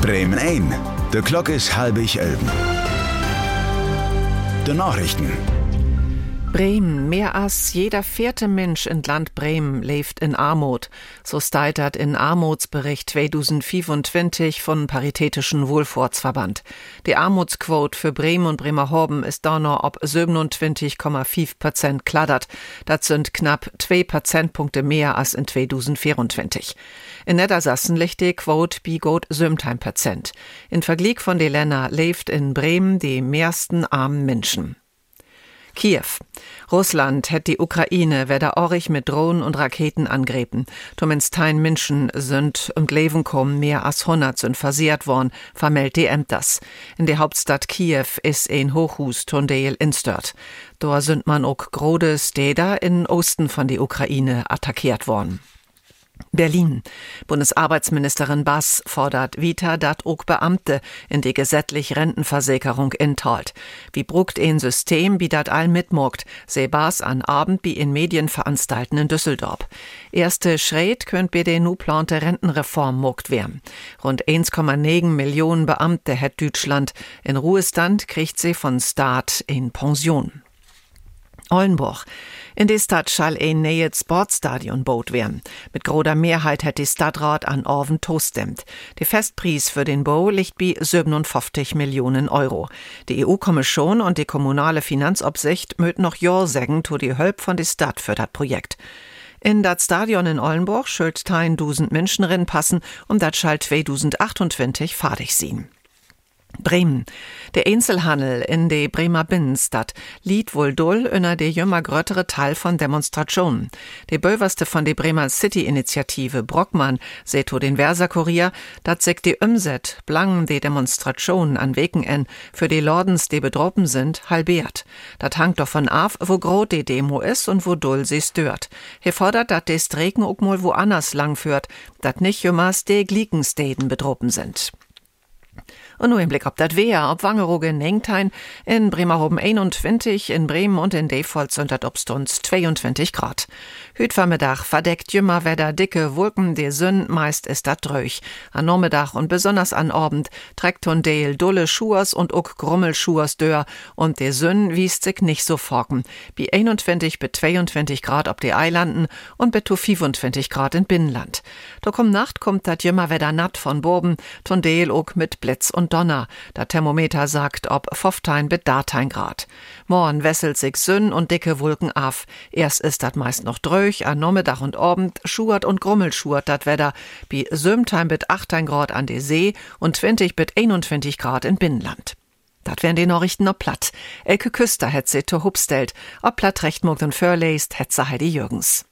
Bremen ein. De Klok is 10:30. De Nachrichten. Bremen. Mehr als jeder 4. Mensch in Land Bremen lebt in Armut. So steigt in Armutsbericht 2025 von Paritätischen Wohlfahrtsverband. Die Armutsquote für Bremen und Bremerhaven ist da noch ob 27,5% kladdert. Das sind knapp 2 Prozentpunkte mehr als in 2024. In Niedersachsen liegt die Quote bei gut 17%. In Vergleich von den Ländern lebt in Bremen die meisten armen Menschen. Kiew. Russland hat die Ukraine weder orrig mit Drohnen und Raketen angreifen. Zumindest Menschen sind ums Leben kommen, mehr als 100 sind versehrt worden, vermeldet die Ämters. In der Hauptstadt Kiew ist ein Hochhaus Tondeel instört. Da sind man auch große Städte in Osten von der Ukraine attackiert worden. Berlin. Bundesarbeitsministerin Bass fordert weiter, dat auch Beamte in die gesetzliche Rentenversicherung intalt. Wie brugt ein System, wie dat all mitmogt, seh Bass an Abend wie in Medienveranstalten in Düsseldorf. Erste Schritt könnt bei der nu plante Rentenreform mogt werden. Rund 1,9 Millionen Beamte hat Deutschland. In Ruhestand kriegt sie von Staat in Pension. Oldenburg. In der Stadt schall ein neues Sportstadion baut werden. Mit großer Mehrheit hat die Stadtrat an Orven tostemmt. Der Festpreis für den Bau liegt bei 57 Millionen Euro. Die EU-Kommission und die kommunale Finanzobsicht möchten noch ja sagen, to die Hölp von der Stadt für das Projekt. In das Stadion in Oldenburg schuld 1000 Menschen rin passen, das schall 2028 fertig sein. Bremen. Der Einzelhandel in der Bremer Binnenstadt liegt wohl doll unter der jümmer gröttere Teil von Demonstrationen. Der Böverste von der Bremer City-Initiative Brockmann seht den Versa-Kurier, dat sich die Umset blangen die Demonstrationen an Weken für die Lordens, die bedroppen sind, halbiert. Dat hangt davon ab, wo groß die Demo ist und wo doll sie stört. Er fordert, dat die Streken auch mal woanders lang führt, dat nicht jümmers die Gliekenstäden bedroppen sind. Und nur im Blick ob dat Wehr, ob Wangerooge in Engtein, in Bremerhaven 21, in Bremen und in Devold sind dat obstunds 22 Grad. Hütvormittag verdeckt jümmer Wetter dicke Wolken, der Sünn meist ist dat dröch. An Nachmittag und besonders an Abend trägt Tondeel dulle Schuhers und ook Grummelschuhers dör und der Sünn wiest sich nicht so forken. Bi 21 bis 22 Grad ob die Eilanden und bis 25 Grad in Binnenland. Doch um Nacht kommt dat jümmer Wetter natt von Boben, Tondeel ook mit Blitz und Donner. Der Thermometer sagt ob 15 bis 13 Grad. Morgen wesselt sich Sünn und dicke Wolken auf. Erst ist dat meist noch dröch, an Nachmittag und Abend schuert und grummelschurt dat Wetter, bi 17 bis 18 Grad an der See und 20 bis 21 Grad in Binnenland. Dat wären die Nachrichten noch platt. Elke Küster het se to hupstellt, ob platt recht mogt und förleist, het se Heidi Jürgens.